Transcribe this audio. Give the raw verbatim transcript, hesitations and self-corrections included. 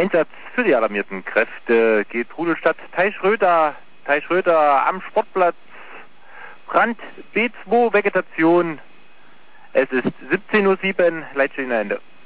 Einsatz für die alarmierten Kräfte geht Rudelstadt Teichschröder, Teichschröder am Sportplatz, Brand B zwei, Vegetation. Es ist siebzehn Uhr sieben, Leitstelle Ende.